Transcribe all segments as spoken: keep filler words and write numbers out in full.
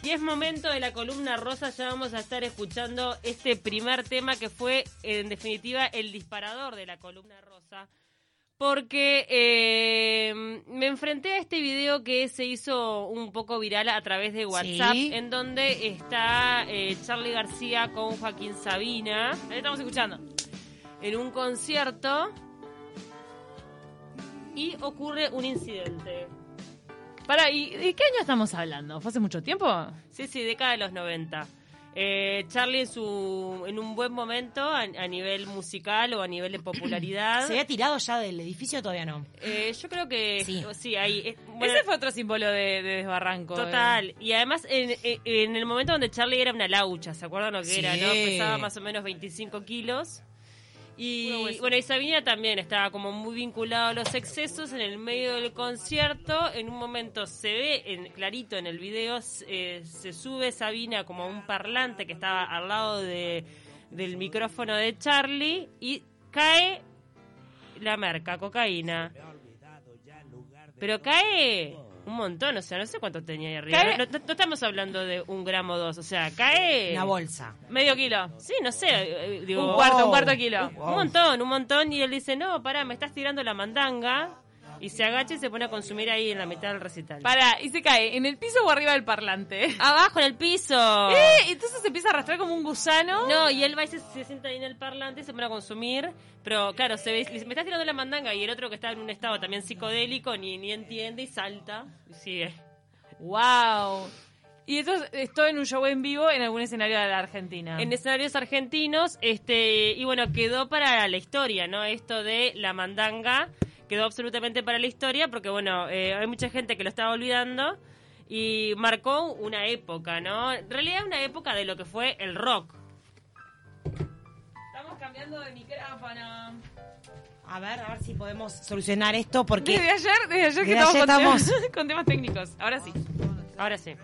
Y es momento de la columna rosa, ya vamos a estar escuchando este primer tema que fue, en definitiva, el disparador de la columna rosa. Porque eh, me enfrenté a este video que se hizo un poco viral a través de WhatsApp, ¿sí? En donde está eh, Charly García con Joaquín Sabina. Ahí estamos escuchando. En un concierto. Y ocurre un incidente. Para, ¿y de qué año estamos hablando? ¿Fue hace mucho tiempo? Sí, sí, década de los noventa. Eh, Charly en, su, en un buen momento a, a nivel musical o a nivel de popularidad. ¿Se había tirado ya del edificio o todavía no? Eh, yo creo que sí, sí ahí. Eh, bueno, ese fue otro símbolo de, de desbarranco. Total. Eh. Y además en, en el momento donde Charly era una laucha, ¿se acuerdan lo que sí. era? ¿No? Pesaba más o menos veinticinco kilos. Y bueno, y Sabina también estaba como muy vinculado a los excesos en el medio del concierto. En un momento se ve en, clarito en el video, eh, se sube Sabina como a un parlante que estaba al lado de, del micrófono de Charly y cae la merca, cocaína. Pero cae un montón, o sea, no sé cuánto tenía ahí arriba. No, no, no estamos hablando de un gramo o dos, o sea, cae... Una bolsa. Medio kilo. Sí, no sé. Digo, un cuarto, un cuarto de kilo. Un, un montón, un montón. Y él dice, no, pará, me estás tirando la mandanga. Y se agacha y se pone a consumir ahí en la mitad del recital. Pará, y se cae en el piso o arriba del parlante. Abajo, en el piso. ¿Eh? Entonces se empieza a arrastrar como un gusano. No, y él va y se, se sienta ahí en el parlante y se pone a consumir. Pero claro, se ve, me estás tirando la mandanga. Y el otro que está en un estado también psicodélico ni, ni entiende y salta y sigue. ¡Wow! Y esto es todo en un show en vivo en algún escenario de la Argentina. En escenarios argentinos, este y bueno, quedó para la historia, ¿no? Esto de la mandanga quedó absolutamente para la historia porque, bueno, eh, hay mucha gente que lo estaba olvidando y marcó una época, ¿no? En realidad es una época de lo que fue el rock. Estamos cambiando de micrófono. A ver, a ver si podemos solucionar esto porque... Desde ayer, desde ayer que desde estamos, ayer con, estamos... Temas, con temas técnicos. Ahora sí. Ahora sí.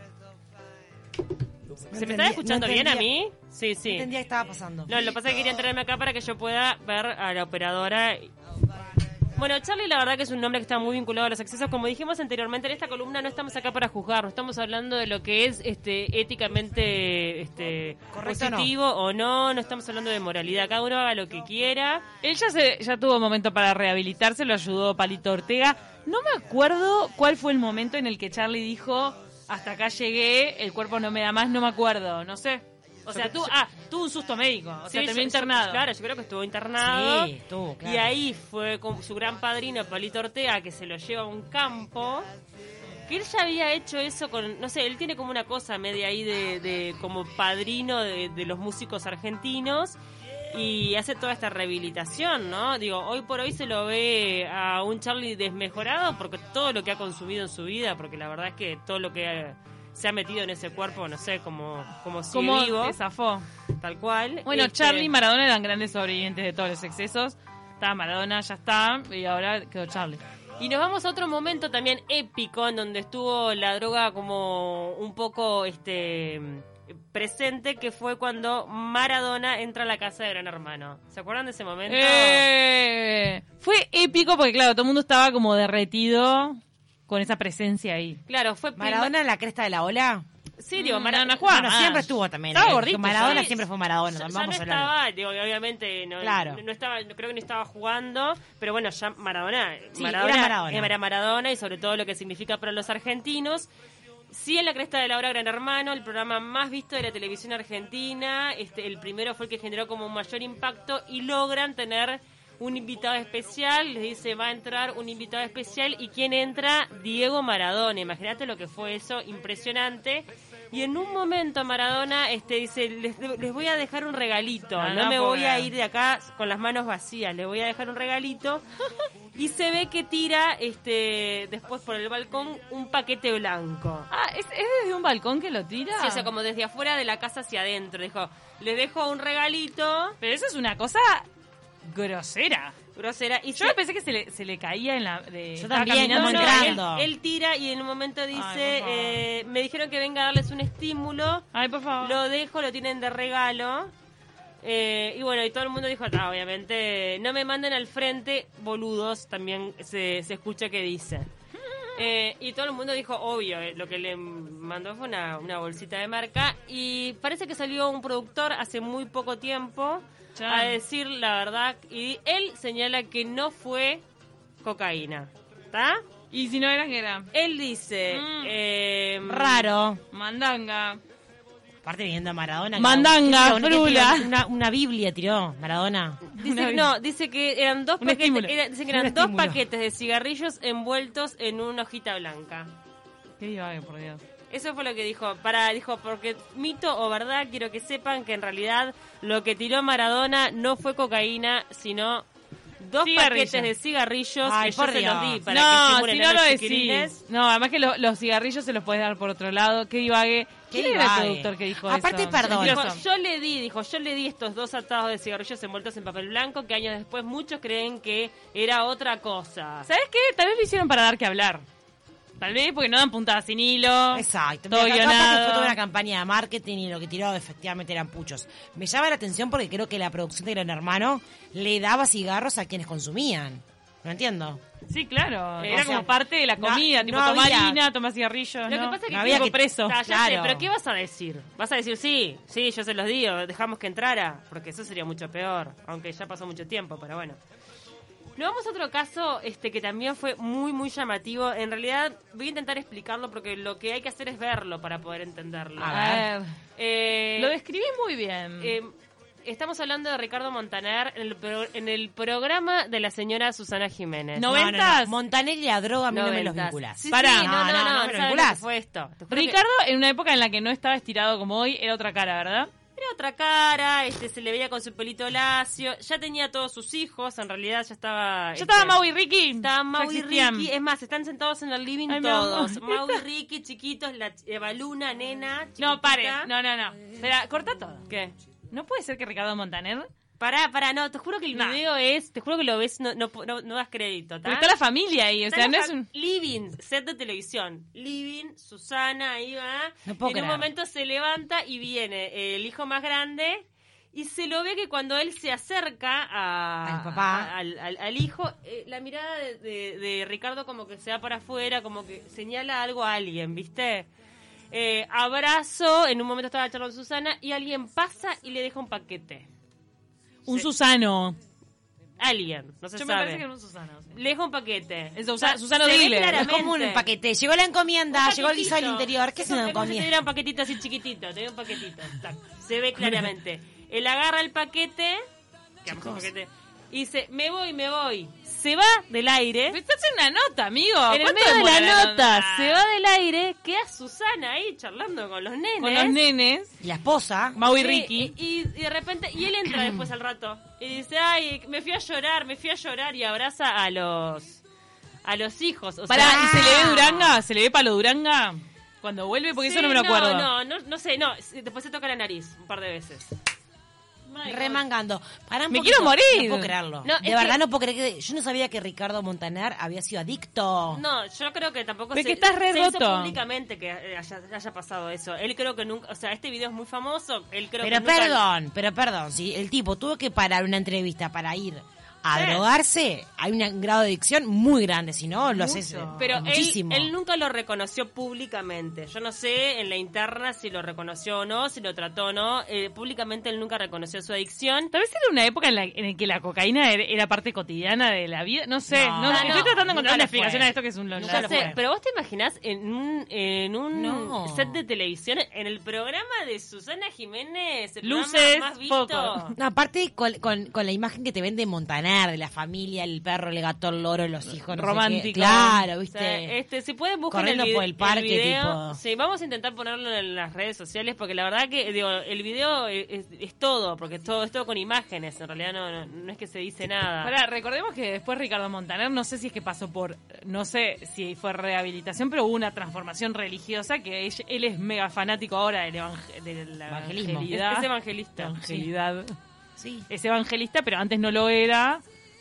No ¿Se entendía, me está escuchando no bien a mí? Sí, sí. No entendía qué estaba pasando. No, lo que pasa es que quería traerme acá para que yo pueda ver a la operadora. Bueno, Charly la verdad que es un nombre que está muy vinculado a los excesos. Como dijimos anteriormente, en esta columna no estamos acá para juzgar, no estamos hablando de lo que es este éticamente este positivo no. o no, no estamos hablando de moralidad, cada uno haga lo que quiera. Él ya, se, ya tuvo momento para rehabilitarse, lo ayudó Palito Ortega. No me acuerdo cuál fue el momento en el que Charly dijo, hasta acá llegué, el cuerpo no me da más, no me acuerdo, no sé. O sea, tú, ah, tuvo un susto médico, o sea, sí, terminó yo, internado. Yo, claro, yo creo que estuvo internado. Sí, estuvo, claro. Y ahí fue con su gran padrino, Palito Ortega, que se lo lleva a un campo. Que él ya había hecho eso con, no sé, él tiene como una cosa media ahí de, de como padrino de, de los músicos argentinos. Y hace toda esta rehabilitación, ¿no? Digo, hoy por hoy se lo ve a un Charly desmejorado porque todo lo que ha consumido en su vida, porque la verdad es que todo lo que... Ha, se ha metido en ese cuerpo, no sé, como, como sigue como vivo. Te zafó. Tal cual. Bueno, este... Charly y Maradona eran grandes sobrevivientes de todos los excesos. Estaba Maradona, ya está, y ahora quedó Charly. Y nos vamos a otro momento también épico, en donde estuvo la droga como un poco este presente, que fue cuando Maradona entra a la casa de Gran Hermano. ¿Se acuerdan de ese momento? Eh, fue épico porque, claro, todo el mundo estaba como derretido con esa presencia ahí. Claro, fue Maradona en la cresta de la ola. Sí, digo, mm, Maradona jugaba. Bueno, siempre estuvo también. Estaba eh. gordito. Maradona sí. siempre fue Maradona. Ya, Vamos ya no a estaba, digo, obviamente no, claro. no, no estaba, no, creo que no estaba jugando, pero bueno, ya Maradona, sí, Maradona, era Maradona. era Maradona y sobre todo lo que significa para los argentinos. Sí, en la cresta de la hora Gran Hermano, el programa más visto de la televisión argentina. Este, el primero fue el que generó como un mayor impacto y logran tener un invitado especial. Les dice, va a entrar un invitado especial. ¿Y quién entra? Diego Maradona. Imagínate lo que fue eso, impresionante. Y en un momento Maradona este, dice, les, les voy a dejar un regalito. No, no, no me voy ver. a ir de acá con las manos vacías. Les voy a dejar un regalito. Y se ve que tira este después por el balcón un paquete blanco. Ah, ¿es, ¿es desde un balcón que lo tira? Sí, o sea, como desde afuera de la casa hacia adentro. Dijo, les dejo un regalito. Pero eso es una cosa grosera. Grosera. Y yo se... pensé que se le, se le caía en la... De, yo también, no, como no, entrando. Él, él tira y en un momento dice, Ay, eh, me dijeron que venga a darles un estímulo. Ay, por favor. Lo dejo, lo tienen de regalo. Eh, y bueno, y todo el mundo dijo, ah, obviamente, no me manden al frente, boludos, también se, se escucha que dice. Eh, y todo el mundo dijo, obvio, eh, lo que le mandó fue una, una bolsita de marca. Y parece que salió un productor hace muy poco tiempo Ya. a decir la verdad. Y él señala que no fue cocaína. ¿Está? Y si no era, ¿qué era? Él dice... Mm. eh, Raro. Mandanga. Aparte viendo a Maradona. Mandanga, que- que- que- que- frula. Una, una Biblia tiró Maradona. Dice, no, dice que eran dos Un paquetes, estímulo. era- dice que Un eran dos estímulo. paquetes de cigarrillos envueltos en una hojita blanca. Qué divague, por Dios. Eso fue lo que dijo. Para dijo, porque mito o verdad, quiero que sepan que en realidad lo que tiró Maradona no fue cocaína, sino dos Cigarrillos. paquetes de cigarrillos Ay, que yo por se los Dios. di para que No, estimulen si a no los lo chiquilines. decís. No, además que lo- los cigarrillos se los puedes dar por otro lado. Qué divague. Qué ¿Quién era el divague. productor que dijo Aparte, eso? perdón. Dijo, Mentiroso. yo le di, dijo, yo le di estos dos atados de cigarrillos envueltos en papel blanco que años después muchos creen que era otra cosa. ¿Sabes qué? Tal vez lo hicieron para dar que hablar. Tal vez porque no dan puntadas sin hilo. Exacto. Todo Mira, capaz que guionado. fue toda una campaña de marketing y lo que tiró efectivamente eran puchos. Me llama la atención porque creo que la producción de Gran Hermano le daba cigarros a quienes consumían. No entiendo. Sí, claro. Eh, Era o como sea, parte de la no- comida. tipo, no toma había- harina, toma cigarrillos. Lo ¿no? que pasa es que No había Tipo que- preso. Ah, ya Claro. sé, pero ¿qué vas a decir? ¿Vas a decir sí? Sí, yo se los di, o dejamos que entrara, porque eso sería mucho peor, aunque ya pasó mucho tiempo, pero bueno. Nos vamos a otro caso este que también fue muy, muy llamativo. En realidad voy a intentar explicarlo porque lo que hay que hacer es verlo para poder entenderlo. A A ver. Eh, Lo describí muy bien. eh, estamos hablando de Ricardo Montaner en el, pro- en el programa de la señora Susana Jiménez. No, No, no, ¿Noventas? no. Montaner y la droga a mí no me los Noventas. vinculás. Sí, Pará. sí, no, no, no, No, no, no, no me lo ¿sabes lo vinculás. que fue esto? Te juro que- Ricardo, en una época en la que no estaba estirado como hoy, era otra cara, ¿verdad? Era otra cara, este se le veía con su pelito lacio, ya tenía todos sus hijos, en realidad ya estaba... ¿Ya este, estaba Mau y Ricky? Estaban Mau Ya y existían. Ricky, es más, están sentados en el living Ay, mi todos. amor. Mau y Ricky, chiquitos, la Eva Luna, nena, No, chiquitita. pare. No, no, no. Espera, corta todo. ¿Qué? ¿No puede ser que Ricardo Montaner? Pará, pará, no, te juro que el No. video es, te juro que lo ves, no, no, no, no das crédito, ¿tá? Porque está la familia ahí, o Está sea, la no fa- es un... Living, set de televisión. Living, Susana, ahí va. No puedo y en un creer. momento se levanta y viene el hijo más grande y se lo ve que cuando él se acerca a, Al papá. a- al, al- al hijo, eh, la mirada de, de- de Ricardo como que se va para afuera, como que señala algo a alguien, ¿viste? Eh, abrazo, en un momento estaba charlando con Susana y alguien pasa y le deja un paquete. Un Sí. Susano. Alguien, no se Yo me sabe. parece que era un Susano. Le deja un paquete. Es Susa- O sea, Susano se ve Diller. Es Es claramente. como un paquete. Llegó la encomienda, Un llegó el guiso al paquetito. interior. ¿Qué es Eso- una es como si encomienda? tuviera un paquetito así chiquitito, tenía un paquetito. tac, Se ve claramente. Él agarra el paquete, digamos, un paquete, y dice, me voy, me voy. Se va del aire. Pero estás en una nota, amigo. En el ¿Cuánto medio de demora la nota, nota? se va del aire, queda Susana ahí charlando con los nenes. Con los nenes. Y la esposa. Mau y Sí, Ricky. Y, y de repente, y él entra después al rato. Y dice, ay, me fui a llorar, me fui a llorar y abraza a los a los hijos. O Pará, sea, ¿y se le ve Duranga? ¿Se le ve Palo Duranga? Cuando vuelve, porque sí, eso no me lo acuerdo. No, no, no sé, no. Después se toca la nariz un par de veces. Remangando. Pará un Me poquito. quiero morir. No puedo creerlo. No, es de verdad que- no puedo creer que... Yo no sabía que Ricardo Montaner había sido adicto. No, yo creo que tampoco Ves se, que estás re se hizo roto. públicamente que eh, haya, haya pasado eso. Él creo que nunca, o sea, este video es muy famoso, él creo Pero que nunca- perdón, pero perdón. Si el tipo tuvo que parar una entrevista para ir a Sí. drogarse, hay un grado de adicción muy grande. Si no, lo haces eh, Pero él, muchísimo. él nunca lo reconoció públicamente. Yo no sé en la interna si lo reconoció o no, si lo trató o no. Eh, públicamente él nunca reconoció su adicción. Tal vez era una época en la en la que la cocaína era, era parte cotidiana de la vida. No sé. No, No, no, estoy tratando de nunca encontrar una lo explicación fue. a esto que es un Nunca lonchón. Ya lo sé, fue. pero vos te imaginás en un, en un No. set de televisión, en el programa de Susana Jiménez, el Luces, programa más visto. foco. No, aparte con, con, con la imagen que te vende Montaner, de la familia, el perro, el gato, el loro, los hijos. No sé Romántico. qué. Claro, O ¿viste? sea, este, si pueden buscar el, Corriendo vide- por el parque, video. tipo. Sí, vamos a intentar ponerlo en las redes sociales porque la verdad que digo, el video es, es- es todo, porque es todo, es todo con imágenes, en realidad no, no, no es que se dice nada. Pará, recordemos que después Ricardo Montaner, no sé si es que pasó por, no sé si fue rehabilitación, pero hubo una transformación religiosa que él, él es mega fanático ahora del evang- de la Evangelismo. es, evangelidad. es evangelista. Evangelidad. Sí. Es evangelista, pero antes no lo era.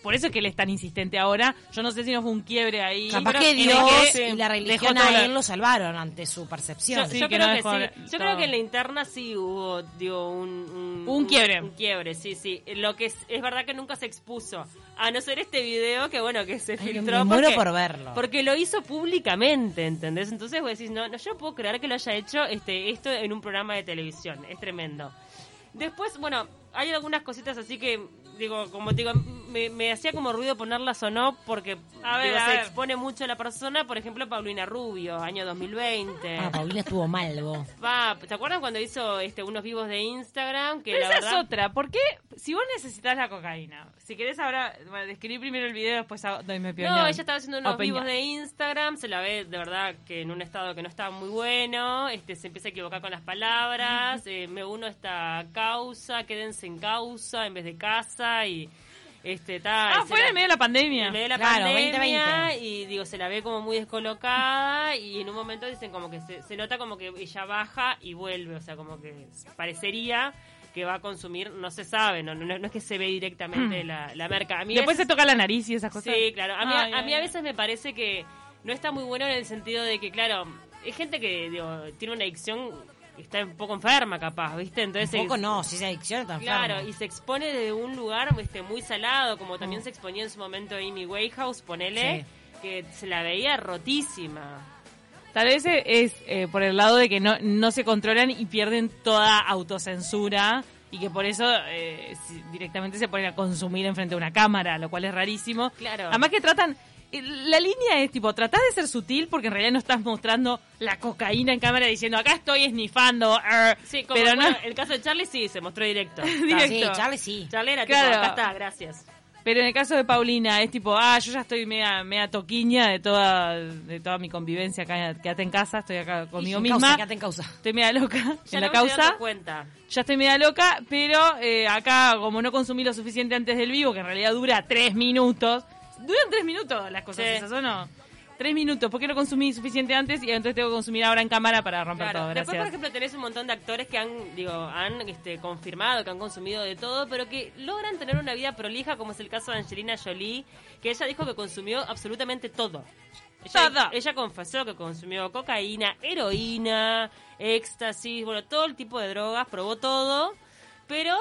por eso es que él es tan insistente ahora. Yo no sé si no fue un quiebre ahí. Capaz pero que en el Dios que y la religión dejó a todo él lo salvaron ante su percepción. Yo, Sí, yo que creo no que dejó sí. Yo todo. creo que en la interna sí hubo, digo, un, un, Un quiebre. Un, quiebre, sí, sí. Lo que es, es verdad que nunca se expuso. A no ser este video que, bueno, que se Ay, filtró. me muero porque, por verlo. Porque lo hizo públicamente, ¿entendés? Entonces vos decís, no, no, yo no puedo creer que lo haya hecho este esto en un programa de televisión. Es tremendo. Después, bueno, hay algunas cositas así que, digo, como te digo, me, me hacía como ruido ponerlas o no, porque A ver, digo, a se ver. expone mucho a la persona. Por ejemplo, Paulina Rubio, año dos mil veinte. Ah, Paulina estuvo mal, vos. Va, ¿te acuerdan cuando hizo este unos vivos de Instagram? Que Pero la esa verdad, es otra. ¿Por qué? Si vos necesitas la cocaína, si querés ahora, bueno, describí primero el video, después hago- doy mi opinión. No, ella estaba haciendo unos Opinión. vivos de Instagram, se la ve de verdad que en un estado que no estaba muy bueno, este se empieza a equivocar con las palabras, eh, me uno a esta causa, quédense en causa en vez de casa y este tal. Ah, fue en el medio de la pandemia. En medio de la Claro, pandemia veinte veinte. y digo, se la ve como muy descolocada y en un momento dicen como que se, se nota como que ella baja y vuelve, o sea, como que parecería que va a consumir, no se sabe, no, no, no es que se ve directamente la, la merca. A mí Después es- se toca la nariz y esas cosas. Sí, claro. A mí, Ay, a, a mí a ay, veces me parece que no está muy bueno en el sentido de que, claro, hay gente que digo, tiene una adicción, está un poco enferma capaz, ¿viste? Entonces, Un poco se- no, si esa adicción está Claro, enferma. y se expone de un lugar este, muy salado, como también se exponía en su momento Amy Winehouse, ponele, Sí. que se la veía rotísima. Tal vez es eh, por el lado de que no, no se controlan y pierden toda autocensura y que por eso eh, si- directamente se ponen a consumir enfrente de una cámara, lo cual es rarísimo. Claro. Además que tratan... eh, La línea es tipo, tratás de ser sutil porque en realidad no estás mostrando la cocaína en cámara diciendo acá estoy esnifando, er", Sí, como pero bueno, no, el caso de Charlie sí, se mostró directo. Directo. Sí, Charlie sí. Charlie era Claro. tipo, acá está, gracias. pero en el caso de Paulina es tipo, ah, yo ya estoy media, media toquiña de toda de toda mi convivencia acá, quédate en casa, estoy acá conmigo En misma. causa, quédate en causa. Estoy media loca Ya en la no me estoy causa. dando cuenta. Ya estoy media loca, pero eh, acá, como no consumí lo suficiente antes del vivo, que en realidad dura tres minutos. Duran tres minutos las cosas Sí. esas, ¿o no? Tres minutos. ¿Por qué no consumí suficiente antes y entonces tengo que consumir ahora en cámara para romper Claro. todo? Después, Gracias. por ejemplo, tenés un montón de actores que han, digo, han este, confirmado que han consumido de todo, pero que logran tener una vida prolija, como es el caso de Angelina Jolie, que ella dijo que consumió absolutamente todo. Ella, Todo. ella confesó que consumió cocaína, heroína, éxtasis, bueno, todo el tipo de drogas, probó todo, pero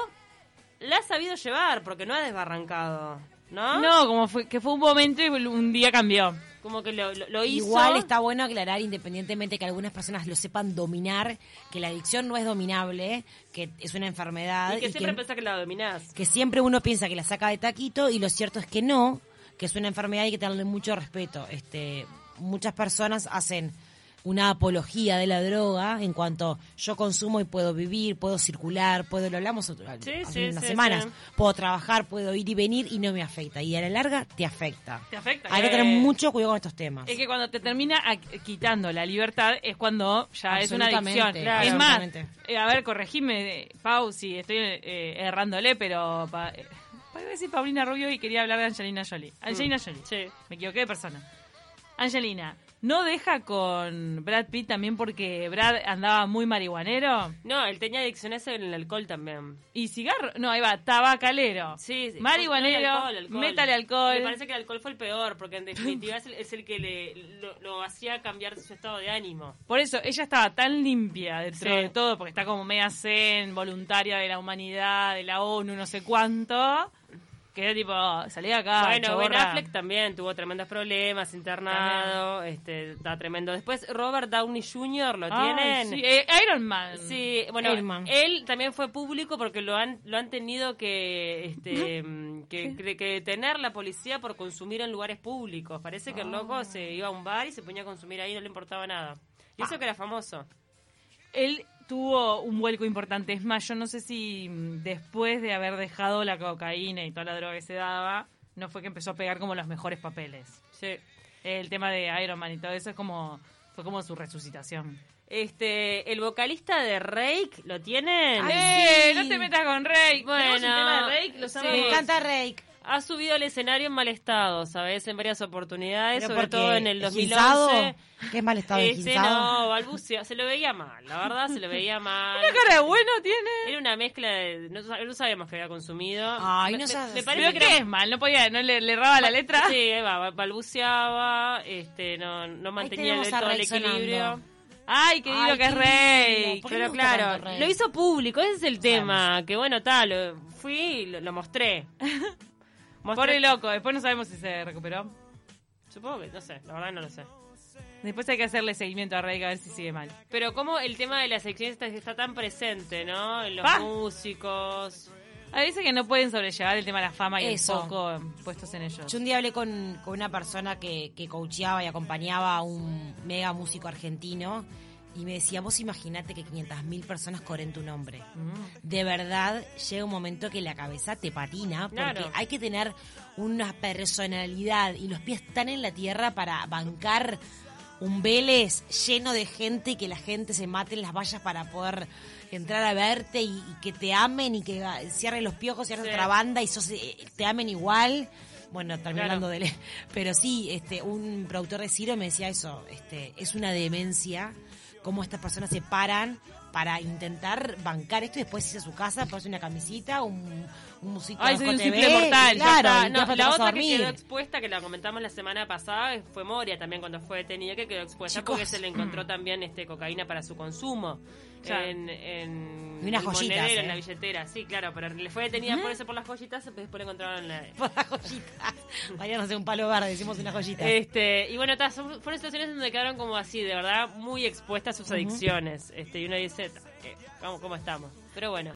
la ha sabido llevar porque no ha desbarrancado, ¿no? No, como fue, que fue un momento y un día cambió. Como que lo, lo, lo hizo. Igual está bueno aclarar, independientemente que algunas personas lo sepan dominar, que la adicción no es dominable, que es una enfermedad Y que y siempre que, pensás que la dominás. que siempre uno piensa que la saca de taquito y lo cierto es que no, que es una enfermedad y hay que tenerle mucho respeto. Este, muchas personas hacen una apología de la droga en cuanto yo consumo y puedo vivir, puedo circular, puedo, lo hablamos otro- Sí, hace sí, unas sí, semanas, sí. puedo trabajar, puedo ir y venir y no me afecta. Y a la larga te afecta. Te afecta. Hay que Eh, tener mucho cuidado con estos temas. Es que cuando te termina a- quitando la libertad es cuando ya es una Absolutamente, adicción. claro. Es más, Absolutamente. eh, a ver, corregime, eh, Pau, si estoy eh, errándole, pero... Pa, eh, iba a decir Paulina Rubio y quería hablar de Angelina Jolie. Angelina Jolie. Sí. Me equivoqué de persona. Angelina, ¿no deja con Brad Pitt también porque Brad andaba muy marihuanero? No, él tenía adicciones en el alcohol también. Y cigarro, no, ahí va, tabacalero. Sí, sí. Marihuanero, No, alcohol, alcohol. métale alcohol. Me parece que el alcohol fue el peor, porque en definitiva es el, es el que le, lo, lo hacía cambiar su estado de ánimo. Por eso, ella estaba tan limpia dentro Sí. de todo, porque está como media zen, voluntaria de la humanidad, de la ONU, no sé cuánto, que era tipo, salí de acá, bueno, Ben choborra. Affleck también tuvo tremendos problemas, internado, este, está tremendo. Después Robert Downey junior lo Ay, tienen. sí, eh, Iron Man. Sí, bueno, Iron Man. él también fue público porque lo han lo han tenido que este mm, que, que, que detener la policía por consumir en lugares públicos. Parece que el loco se iba a un bar y se ponía a consumir ahí, no le importaba nada. Y eso que era famoso. Él tuvo un vuelco importante. Es más, yo no sé si mm, después de haber dejado la cocaína y toda la droga que se daba, no fue que empezó a pegar como los mejores papeles. Sí. El tema de Iron Man y todo eso es como fue como su resucitación. Este, el vocalista de Rake, ¿lo tienen? Ay, ¡Eh! sí. No te metas con Rake. Bueno, ¿Tenemos un tema de Rake? ¿Los sí. amamos? Me encanta Rake. Ha subido al escenario en mal estado, ¿sabes? En varias oportunidades, Pero sobre porque todo en el dos mil ¿esguinzado? once. ¿Qué es mal estado de Este, esguinzado? no, balbucea, se lo veía mal, la verdad, se lo veía mal. Una cara de bueno tiene. Era una mezcla de... No, no sabíamos que había consumido. Ay, me, no me- seas me así. parece ¿Pero que qué era... es mal? ¿No podía, no le, le erraba la letra? Sí, ahí va, balbuceaba, este, este, no, no mantenía tenemos del a todo el Rey equilibrio. sonando. Ay, qué lindo Ay, que es qué Rey. lindo. ¿Por qué Pero me gusta claro, tanto Rey? lo hizo público, ese es el tema. Que bueno, tal, lo- fui y lo, lo mostré. Mostré- Pobre loco, después no sabemos si se recuperó. Supongo que, no sé, la verdad no lo sé. Después hay que hacerle seguimiento a Rey a ver si sigue mal. Pero como el tema de las secciones está, está tan presente, ¿no? En los Pa. músicos. A veces que no pueden sobrellevar el tema de la fama y Eso. el foco puestos en ellos. Yo un día hablé con, con una persona que, que coacheaba y acompañaba a un mega músico argentino y me decía, vos imaginate que quinientas mil personas coren tu nombre. Mm. De verdad, llega un momento que la cabeza te patina porque Claro. hay que tener una personalidad y los pies tan en la tierra para bancar un Vélez lleno de gente y que la gente se mate en las vallas para poder entrar a verte y, y que te amen y que ah, cierren los piojos, cierren Sí. otra banda y sos, eh, te amen igual. Bueno, terminé Claro. hablando de él. Pero sí, este, un productor de Ciro me decía eso, este, es una demencia cómo estas personas se paran para intentar bancar esto y después irse a su casa, ponerse una camisita, un, un musiquito Ay, de soy un J T V, simple mortal, ya claro, Ah, y no, después te la vas a otra que dormir. quedó expuesta, que la comentamos la semana pasada, fue Moria también cuando fue detenida, que quedó expuesta Chicos. porque se le encontró también este cocaína para su consumo. Claro. En, en Y unas el joyitas, monedero, eh. en la billetera, sí, claro, pero le fue detenida por eso por las joyitas, después le encontraron la... Por las joyitas. Mariano hace un palo verde, decimos una joyita. Este, y bueno, ta, son- fueron situaciones donde quedaron como así, de verdad, muy expuestas a sus adicciones. Este, y uno dice, ta, eh, ¿cómo, ¿cómo estamos? Pero bueno.